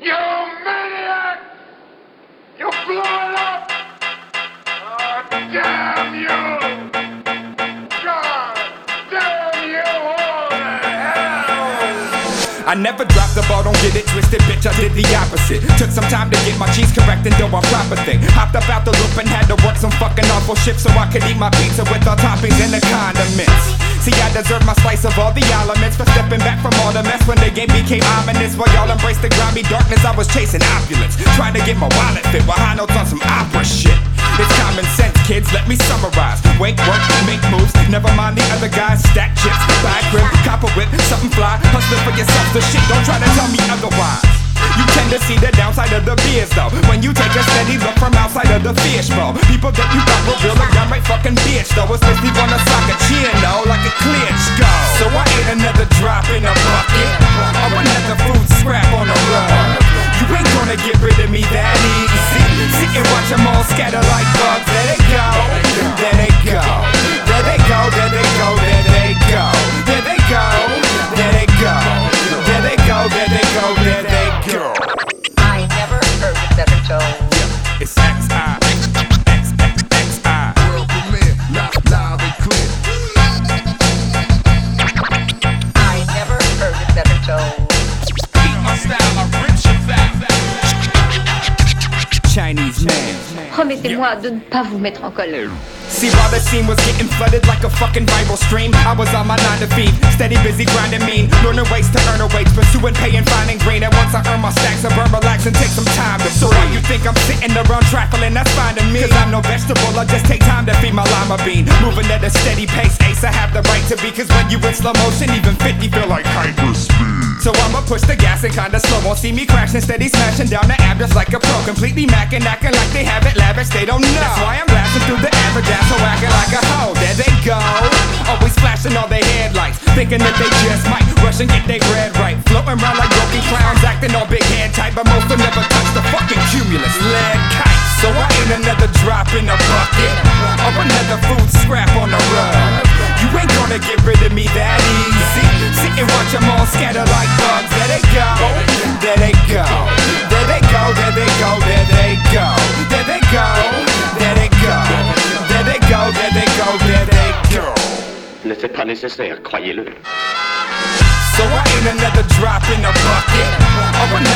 You maniac! You blew it up! Oh, damn you! God damn you all to hell! I never dropped the ball, don't get it twisted, bitch, I did the opposite. Took some time to get my cheese correct and do a proper thing. Hopped up out the loop and had to work some fucking awful shifts so I could eat my pizza with all toppings and the condiments. See, I deserve my slice of all the elements for stepping back from all the mess when the game became ominous. While y'all embraced the grimy darkness, I was chasing opulence, trying to get my wallet fit while high notes on some opera shit. It's common sense, kids, let me summarize. Wake, work, make moves, never mind the other guys. Stack chips, buy a crib, cop a whip, something fly. Hustling for yourself, the shit, don't try to tell me otherwise. You tend to see the downside of the beers though, when you take a steady look from outside of the fishbowl. People that you thought were real are downright fucking bitch though. Especially wanna sock a chin though, like a clinch go. So I ate another drop in a bucket, or another food scrap on the rug. You ain't gonna get rid of me that easy. Sit and watch them all scatter like bugs. There they go, there they go, there they go, there they go, there they go, there they go, there they go, there they go, there they go, there they go. I never heard it better told. It's XI, XXXI. World premiere, loud and clear. I never heard it better told. Keep my style, I'm rich and fat. Chinese man. Promettez-moi de ne pas vous mettre en colère. See, while the scene was getting flooded like a fucking viral stream, I was on my 9 to 5, steady busy grinding mean, learning ways to earn a wage, pursuing pay and finding green. And once I earn my stacks, I burn, relax, and take some time to breathe. So while you think I'm sitting around trifling, that's fine to me, 'cause I'm no vegetable, I just take time to feed my lima bean. Moving at a steady pace, ace, I have the right to be, 'cause when you in slow motion, even 50 feel like hyperspeed. So I'ma push the gas and kinda slow, won't see me crashing, steady smashing down the app just like a pro, completely macking, acting like they have it lavish, they don't know. That's why I'm blasting through the average ass, so acting like a hoe. There they go, always flashing all their headlights, thinking that they just might rush and get their bread right, floating around like broken clowns, acting all big head type, but most of them never touch the fucking cumulus lead kite. So I ain't another drop in a bucket, or another food scrap on the rug. You ain't gonna get rid of me that easy. Sit and watch them all scatter like bugs. There they go, there they go, there they go, there they go, there they go, there they go, there they go, there they go, there they go, there they go. Ne c'est pas nécessaire, croyez-le. So I ain't another drop in a bucket, or